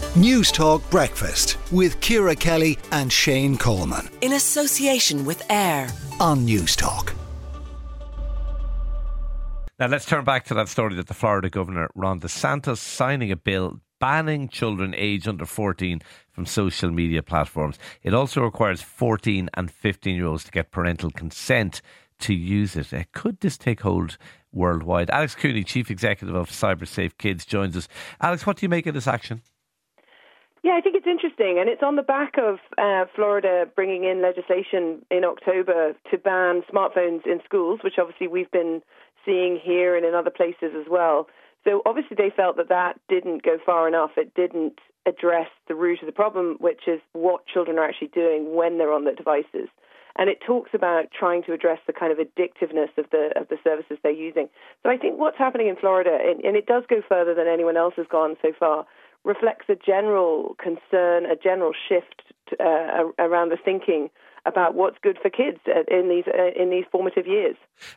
News Talk Breakfast with Ciara Kelly and Shane Coleman. In association with AIR on News Talk. Now let's turn back to that story that the Florida Governor, Ron DeSantis, signing a bill banning children aged under 14 from social media platforms. It also requires 14 and 15-year-olds to get parental consent to use it. Could this take hold worldwide? Alex Cooney, Chief Executive of CyberSafe Kids, joins us. Alex, what do you make of this action? Yeah, I think it's interesting, and it's on the back of Florida bringing in legislation in October to ban smartphones in schools, which obviously we've been seeing here and in other places as well. So obviously they felt that didn't go far enough. It didn't address the root of the problem, which is what children are actually doing when they're on the devices. And it talks about trying to address the kind of addictiveness of the services they're using. So I think what's happening in Florida, and it does go further than anyone else has gone so far, reflects a general concern, a general shift around the thinking about what's good for kids in these formative years.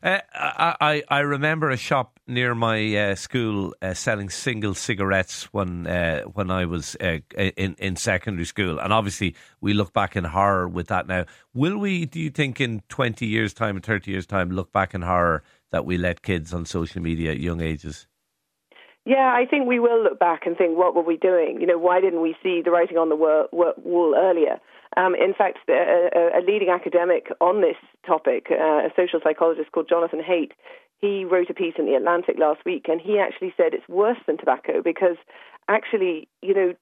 I remember a shop near my school selling single cigarettes when I was in secondary school, and obviously we look back in horror with that now. Will we, do you think, in 20 years' time and 30 years' time, look back in horror that we let kids on social media at young ages? Yeah, I think we will look back and think, what were we doing? You know, why didn't we see the writing on the wall earlier? In fact, a leading academic on this topic, a social psychologist called Jonathan Haidt, he wrote a piece in The Atlantic last week, and he actually said it's worse than tobacco because actually, it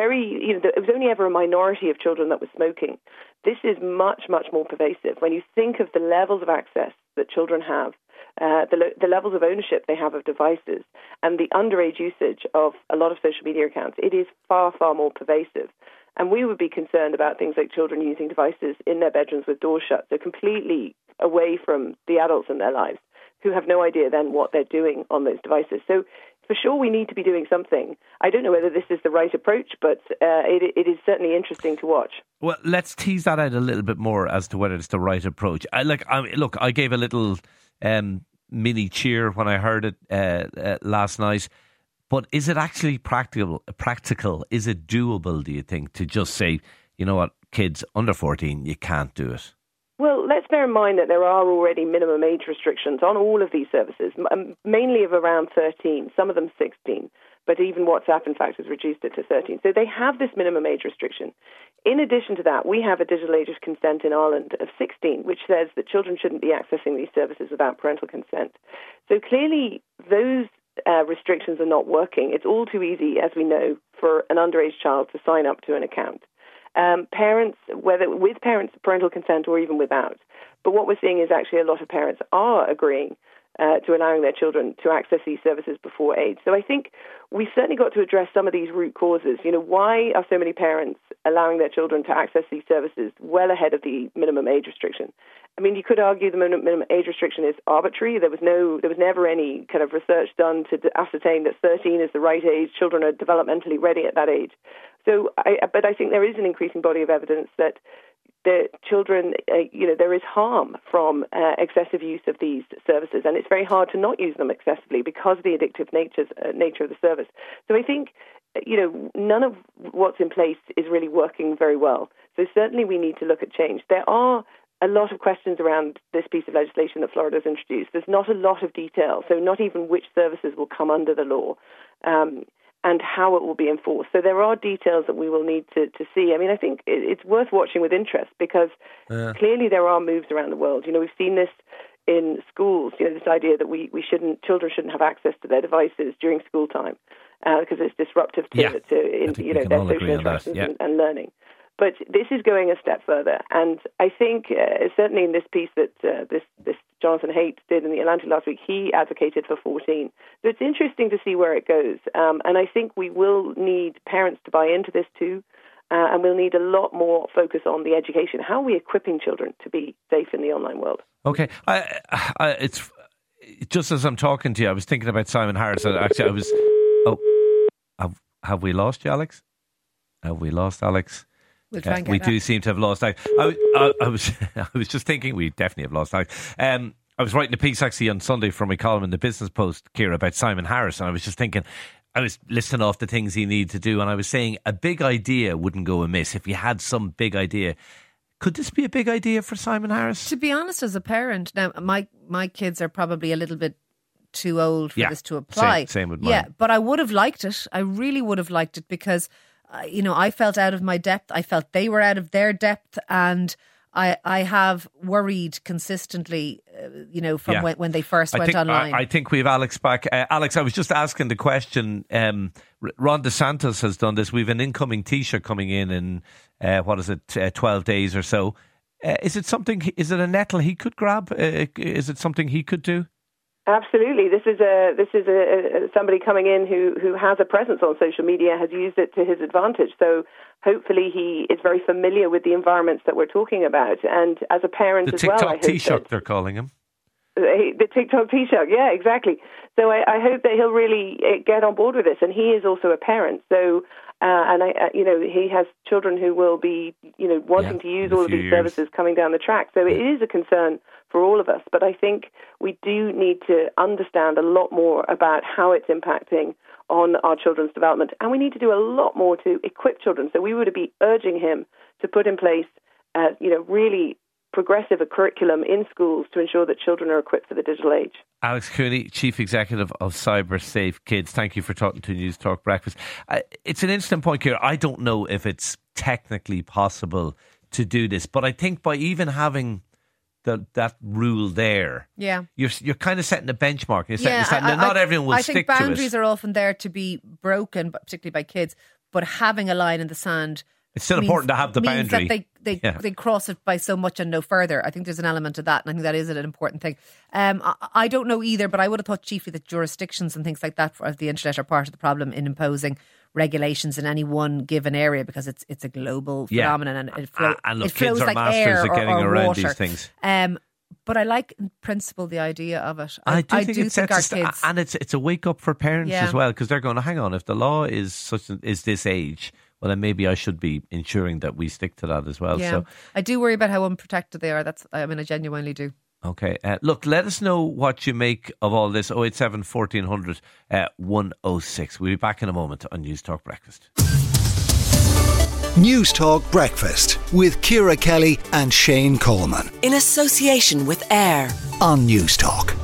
was only ever a minority of children that was smoking. This is much, much more pervasive. When you think of the levels of access that children have, the levels of ownership they have of devices, and the underage usage of a lot of social media accounts, it is far, far more pervasive. And we would be concerned about things like children using devices in their bedrooms with doors shut, so completely away from the adults in their lives, who have no idea then what they're doing on those devices. So for sure we need to be doing something. I don't know whether this is the right approach, but it is certainly interesting to watch. Well, let's tease that out a little bit more as to whether it's the right approach. I gave a little mini cheer when I heard it last night. But is it actually practical? Is it doable, do you think, to just say, you know what, kids under 14, you can't do it? Well, let's bear in mind that there are already minimum age restrictions on all of these services, mainly of around 13, some of them 16. But even WhatsApp, in fact, has reduced it to 13. So they have this minimum age restriction. In addition to that, we have a digital age of consent in Ireland of 16, which says that children shouldn't be accessing these services without parental consent. So clearly, those restrictions are not working. It's all too easy, as we know, for an underage child to sign up to an account. Parents, whether with parents' parental consent or even without. But what we're seeing is actually a lot of parents are agreeing to allowing their children to access these services before age. So I think we've certainly got to address some of these root causes. You know, why are so many parents allowing their children to access these services well ahead of the minimum age restriction? I mean, you could argue the minimum age restriction is arbitrary. There was never any kind of research done to ascertain that 13 is the right age. Children are developmentally ready at that age. But I think there is an increasing body of evidence that the children, there is harm from excessive use of these services, and it's very hard to not use them excessively because of the addictive nature of the service. So I think, none of what's in place is really working very well. So certainly we need to look at change. There are a lot of questions around this piece of legislation that Florida has introduced. There's not a lot of detail, so not even which services will come under the law. And how it will be enforced. So there are details that we will need to see. I mean, I think it's worth watching with interest because clearly there are moves around the world. We've seen this in schools, this idea that children shouldn't have access to their devices during school time because it's disruptive to their social interactions and learning. But this is going a step further, and I think certainly in this piece that this Jonathan Haidt did in The Atlantic last week, he advocated for 14. So it's interesting to see where it goes, and I think we will need parents to buy into this too, and we'll need a lot more focus on the education. How are we equipping children to be safe in the online world? Okay, it's just as I'm talking to you, I was thinking about Simon Harris. Actually, have we lost you, Alex? Have we lost Alex? We'll try and get we that. do seem to have lost Alex. I was just thinking we definitely have lost Alex. I was writing a piece actually on Sunday for my column in the Business Post, Ciara, about Simon Harris, and I was just thinking, I was listing off the things he needed to do, and I was saying a big idea wouldn't go amiss if you had some big idea. Could this be a big idea for Simon Harris? To be honest, as a parent, now my kids are probably a little bit too old for this to apply. Same with mine. Yeah, but I would have liked it. I really would have liked it because, I felt out of my depth. I felt they were out of their depth, and I have worried consistently, from when they first went online. I think we have Alex back. Alex, I was just asking the question. Ron DeSantis has done this. We have an incoming Taoiseach coming in 12 days or so. Is it a nettle he could grab? Is it something he could do? Absolutely. This is somebody coming in who has a presence on social media, has used it to his advantage. So hopefully he is very familiar with the environments that we're talking about. And as a parent as well, the TikTok Taoiseach, they're calling him. The TikTok Taoiseach, yeah, exactly. So I hope that he'll really get on board with this. And he is also a parent. So he has children who will be, wanting to use all of these services coming down the track. So it is a concern for all of us. But I think we do need to understand a lot more about how it's impacting on our children's development. And we need to do a lot more to equip children. So we would be urging him to put in place, really progressive curriculum in schools to ensure that children are equipped for the digital age. Alex Cooney, Chief Executive of Cyber Safe Kids. Thank you for talking to News Talk Breakfast. It's an interesting point here. I don't know if it's technically possible to do this, but I think by even having that rule there, you're kind of setting a benchmark. Not everyone will stick to it. I think boundaries are often there to be broken, particularly by kids, but having a line in the sand, it's still important to have the boundary. That they cross it by so much and no further. I think there's an element of that, and I think that is an important thing. I don't know either, but I would have thought chiefly that jurisdictions and things like that of the internet are part of the problem in imposing regulations in any one given area, because it's a global phenomenon, and it flows kids like masters air at getting or around water. these things. But I like in principle the idea of it. I do think our kids, and it's a wake up for parents as well, because they're going to hang on. If the law is this age, well, then maybe I should be ensuring that we stick to that as well. Yeah. So I do worry about how unprotected they are. I genuinely do. Okay. Look, let us know what you make of all this. 087 1400 106. We'll be back in a moment on News Talk Breakfast. News Talk Breakfast with Ciara Kelly and Shane Coleman in association with AIR on News Talk.